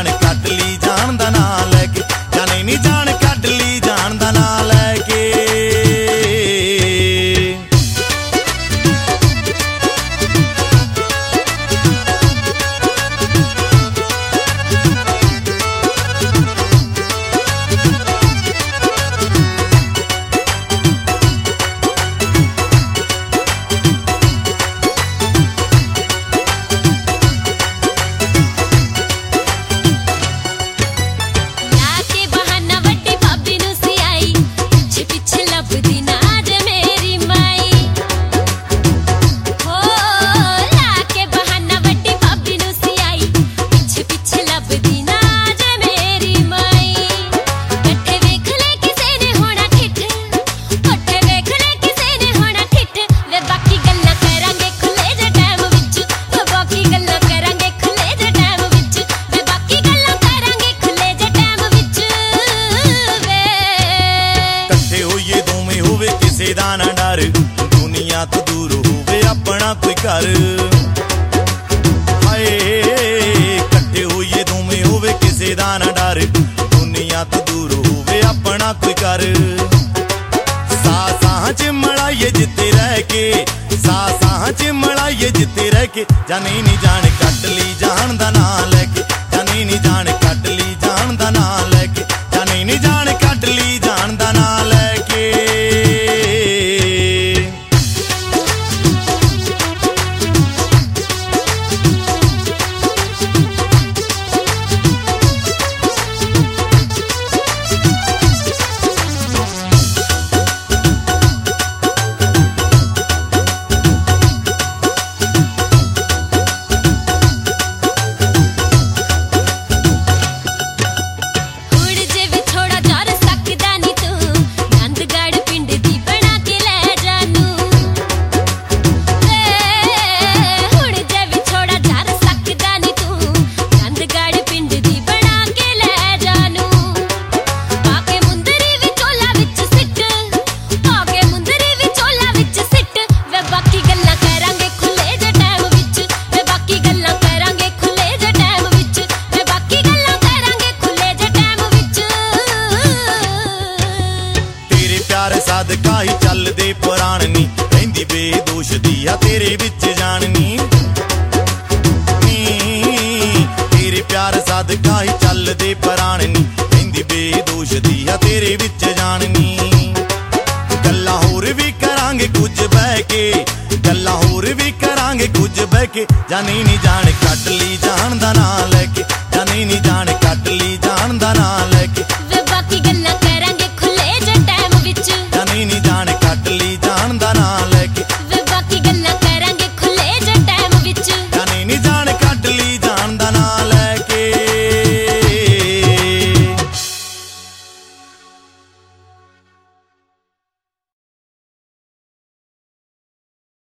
जान कट ली जान दा नां लैके, जाने नी जान कट ली जान दा नां लैके। दा ना डर दुनिया तो दूर होवे अपना कोई घर, हाय कट्ठे होइए दोवें होवे किसे दा ना डर दुनिया तो दूर होवे अपना कोई घर। साह च मलाइए जिते रह के, साह च मलाइए जिते रह के, जाने नी जान कट ली जान दा नां लैके, जाने नी जान कट ली जान दा नां लैके, जाने नी जान कट ली जान दा नां लैके। सदका ही चलदे पुराण नी रहिंदी बेदोश दी आ तेरे विच जान नी, तेरे प्यार सदका ही चलदे पुराण नी रहिंदी बेदोश दी आ तेरे विच जान नी। गल्लां होर भी करांगे कुछ बह के, गल्लां होर भी करांगे कुछ बह के, जाने नी जान कट ली जान दा नां लैके, जाने नी जान कट ली जान दा नां लैके,